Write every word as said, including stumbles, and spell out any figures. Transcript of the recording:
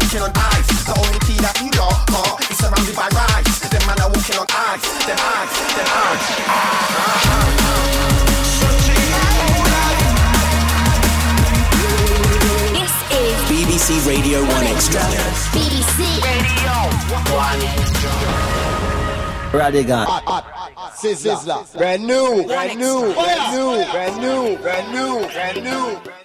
walking on ice. The only key that you got, huh, is surrounded by rice. Them man are walking on ice, them ice, them ice. This is B B C Radio one Extra. B B C Radio one Extra. Radigan. Sizzler. Brand new, brand new, brand new, brand new, brand new, brand new.